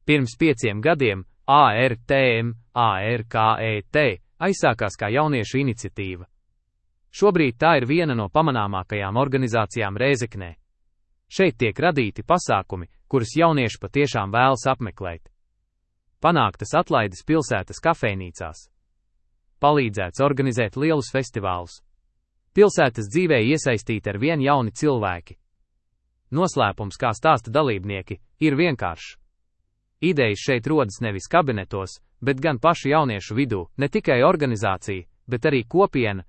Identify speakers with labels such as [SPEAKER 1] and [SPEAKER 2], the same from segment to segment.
[SPEAKER 1] Pirms 5 gadiem ARTM-ARKET aizsākās kā jauniešu iniciatīva. Šobrīd tā ir viena no pamanāmākajām organizācijām Rēzeknē. Šeit tiek radīti pasākumi, kurus jaunieši patiešām vēlas apmeklēt. Panāktas atlaides pilsētas kafejnīcās. Palīdzēts organizēt lielus festivālus. Pilsētas dzīvē iesaistīti ar vien jauni cilvēki. Noslēpums, kā stāsta dalībnieki, ir vienkāršs. Idejas šeit rodas nevis kabinetos, bet gan pašu jauniešu vidū, ne tikai organizācija, bet arī kopiena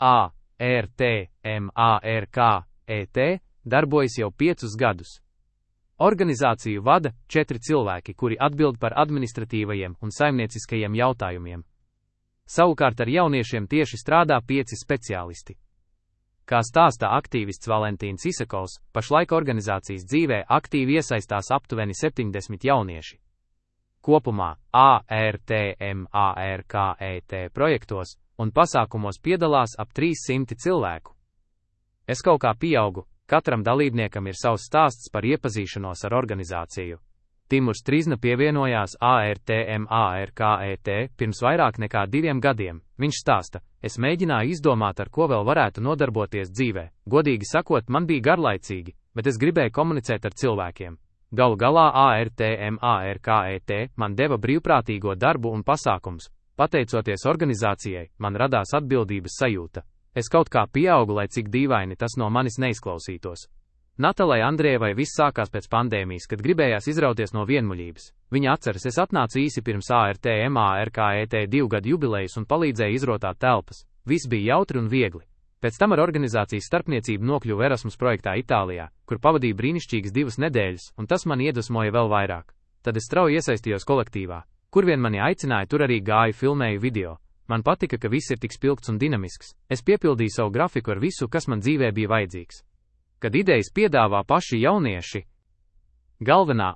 [SPEAKER 1] ARTM-ARKET darbojas jau 5 gadus. Organizāciju vada 4 cilvēki, kuri atbild par administratīvajiem un saimnieciskajiem jautājumiem. Savukārt ar jauniešiem tieši strādā 5 speciālisti. Kā stāsta aktīvists Valentīns Isakovs, pašlaik organizācijas dzīvē aktīvi iesaistās aptuveni 70 jaunieši. Kopumā ARTM-ARKET projektos un pasākumos piedalās ap 300 cilvēku. Es kaut kā pieaugu, katram dalībniekam ir savs stāsts par iepazīšanos ar organizāciju. Timurs Trizna pievienojās ARTM-ARKET pirms vairāk nekā 2 gadiem. Viņš stāsta, es mēģināju izdomāt, ar ko vēl varētu nodarboties dzīvē. Godīgi sakot, man bija garlaicīgi, bet es gribēju komunicēt ar cilvēkiem. Galu galā ARTM-ARKET man deva brīvprātīgo darbu un pasākums. Pateicoties organizācijai, man radās atbildības sajūta. Es kaut kā pieaugu, lai cik dīvaini tas no manis neizklausītos. Natalai Andrievai viss sākās pēc pandēmijas, kad gribējās izrauties no vienmuļības. Viņa atceras, es atnācu īsi pirms ARTM-ARKET 2 gadu jubilejas un palīdzēju izrotāt telpas. Viss bija jautri un viegli. Pēc tam ar organizācijas starpniecību nokļuvu Erasmus projektā Itālijā, kur pavadīju brīnišķīgas 2 nedēļas, un tas mani iedvesmoja vēl vairāk. Tad es strauji iesaistījos kolektīvā. Kur vien mani aicināja, tur arī gāju, filmēju video. Man patika, ka viss ir tik spilgts un dinamisks. Es piepildīju savu grafiku ar visu, kas man dzīvē bija vajadzīgs. Kad idejas piedāvā paši jaunieši. Galvenā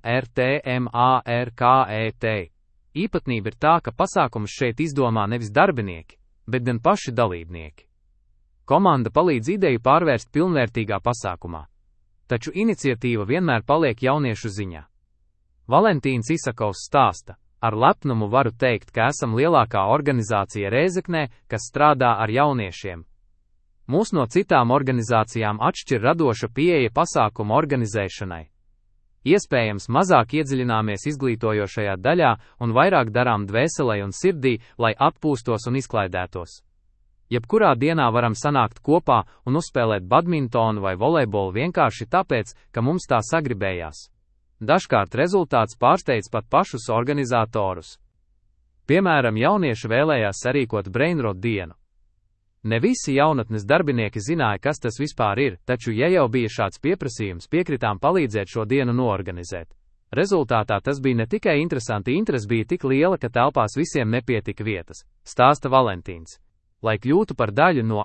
[SPEAKER 1] ARTM-ARKET īpatnība ir tā, ka pasākumus šeit izdomā nevis darbinieki, bet gan paši dalībnieki. Komanda palīdz ideju pārvērst pilnvērtīgā pasākumā. Taču iniciatīva vienmēr paliek jauniešu ziņā. Valentīns Isakovs stāsta, ar lepnumu varu teikt, ka esam lielākā organizācija Rēzeknē, kas strādā ar jauniešiem. Mūs no citām organizācijām atšķir radoša pieeja pasākumu organizēšanai. Iespējams, mazāk iedziļināmies izglītojošajā daļā un vairāk darām dvēselē un sirdī, lai atpūstos un izklaidētos. Jebkurā dienā varam sanākt kopā un uzspēlēt badmintonu vai volejbolu vienkārši tāpēc, ka mums tā sagribējās. Dažkārt rezultāts pārsteidz pat pašus organizatorus. Piemēram, jaunieši vēlējās sarīkot Brainrot dienu. Ne visi jaunatnes darbinieki zināja, kas tas vispār ir, taču, ja jau bija šāds pieprasījums, piekritām palīdzēt šo dienu noorganizēt. Rezultātā tas bija ne tikai interesanti, interese bija tik liela, ka telpās visiem nepietika vietas, stāsta Valentīns. Lai kļūtu par daļu no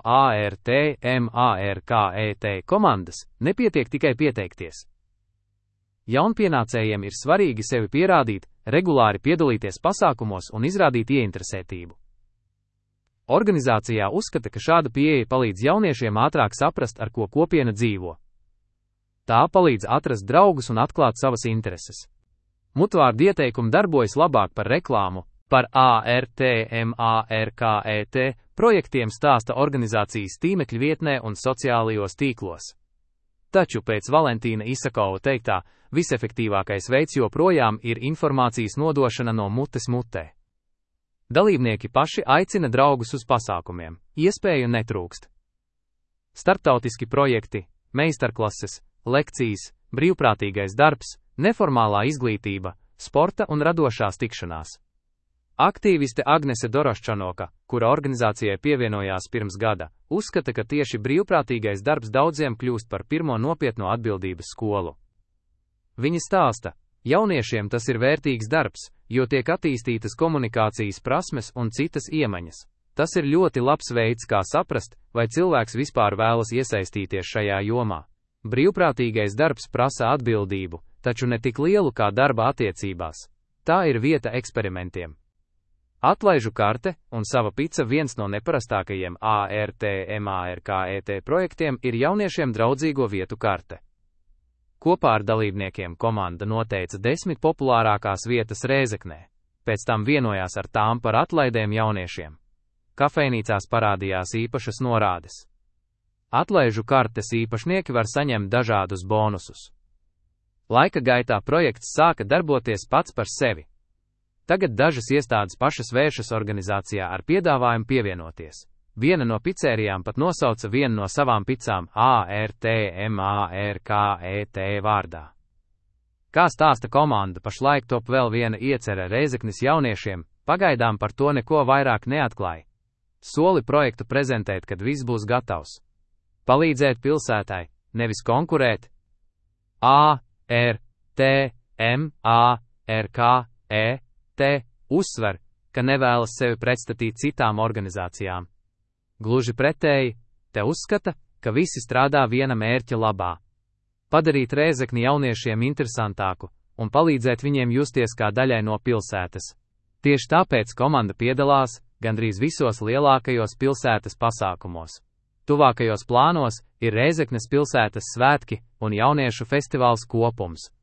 [SPEAKER 1] ARTM-ARKET komandas, nepietiek tikai pieteikties. Jaunpienācējiem ir svarīgi sevi pierādīt, regulāri piedalīties pasākumos un izrādīt ieinteresētību. Organizācijā uzskata, ka šāda pieeja palīdz jauniešiem ātrāk saprast, ar ko kopiena dzīvo. Tā palīdz atrast draugus un atklāt savas intereses. Mutvārdu ieteikumi darbojas labāk par reklāmu. Par ARTM-ARKET projektiem stāsta organizācijas tīmekļa vietnē un sociālajos tīklos. Taču pēc Valentīna Isakova teiktā, visefektīvākais veids joprojām ir informācijas nodošana no mutes mutē. Dalībnieki paši aicina draugus uz pasākumiem, iespēju netrūkst. Starptautiski projekti, meistarklases, lekcijas, brīvprātīgais darbs, neformālā izglītība, sporta un radošās tikšanās. Aktīviste Agnese Doroščanoka, kura organizācijai pievienojās pirms gada, uzskata, ka tieši brīvprātīgais darbs daudziem kļūst par pirmo nopietno atbildības skolu. Viņa stāsta, jauniešiem tas ir vērtīgs darbs, jo tiek attīstītas komunikācijas prasmes un citas iemaņas. Tas ir ļoti labs veids, kā saprast, vai cilvēks vispār vēlas iesaistīties šajā jomā. Brīvprātīgais darbs prasa atbildību, taču ne tik lielu kā darba attiecībās. Tā ir vieta eksperimentiem. Atlaižu karte un sava pica viens no neparastākajiem ARTM-ARKET projektiem ir jauniešiem draudzīgo vietu karte. Kopā ar dalībniekiem komanda noteica 10 populārākās vietas Rēzeknē, pēc tam vienojās ar tām par atlaidēm jauniešiem. Kafejnīcās parādījās īpašas norādes. Atlaižu kartes īpašnieki var saņemt dažādus bonusus. Laika gaitā projekts sāka darboties pats par sevi. Tagad dažas iestādes pašas vēršas organizācijā ar piedāvājumu pievienoties. Viena no picērijām pat nosauca vienu no savām picām ARTMARKET vārdā. Kā stāsta komanda, pašlaik top vēl viena iecere Rēzeknes jauniešiem, pagaidām par to neko vairāk neatklāja. Soli projektu prezentēt, kad viss būs gatavs. Palīdzēt pilsētai, nevis konkurēt. ARTMARKET uzsver, ka nevēlas sevi pretstatīt citām organizācijām. Gluži pretēji, te uzskata, ka visi strādā viena mērķa labā. Padarīt Rēzekni jauniešiem interesantāku un palīdzēt viņiem justies kā daļai no pilsētas. Tieši tāpēc komanda piedalās gandrīz visos lielākajos pilsētas pasākumos. Tuvākajos plānos ir Rēzeknes pilsētas svētki un jauniešu festivāls Kopums.